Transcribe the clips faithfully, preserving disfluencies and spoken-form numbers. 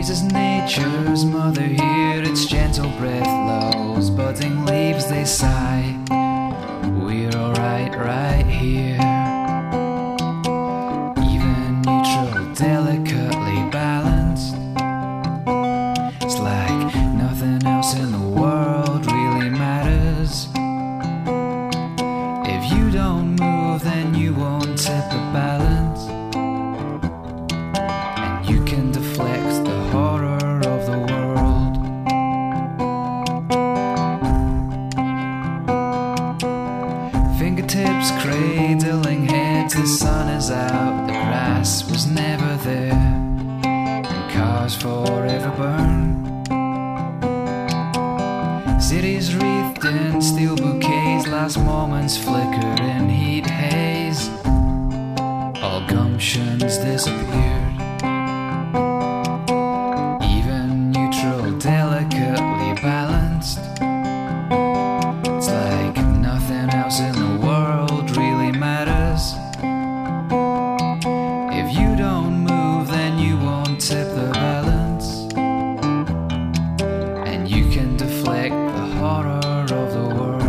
Breeze is nature's mother here, its gentle breath lulls budding leaves, they sigh. We're alright right here. Even neutral, delicately balanced. It's like nothing else in the world really matters. If you don't move, then you won't tip the balance. And you can deflect the horror of the world. Fingertips cradling heads, the sun is out, the grass was never there, and cars forever burn. Cities wreathed in steel bouquets, last moments flickered in heat haze. All gumptions disappeared. Even neutral, delicately balanced. It's like nothing else in the world really matters. If you don't move, then you won't tip the balance. And you can deflect the horror of the world.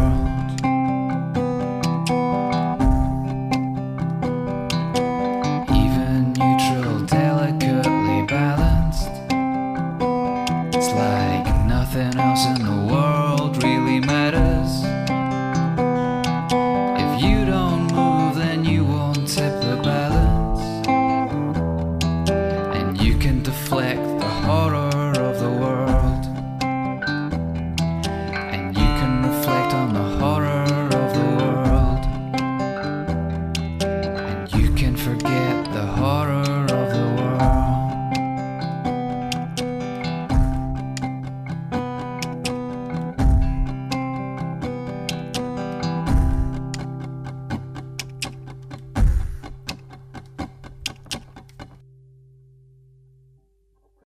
Even neutral, delicately balanced. It's like nothing else in the world really matters. If you don't move, then you won't tip the balance. And you can deflect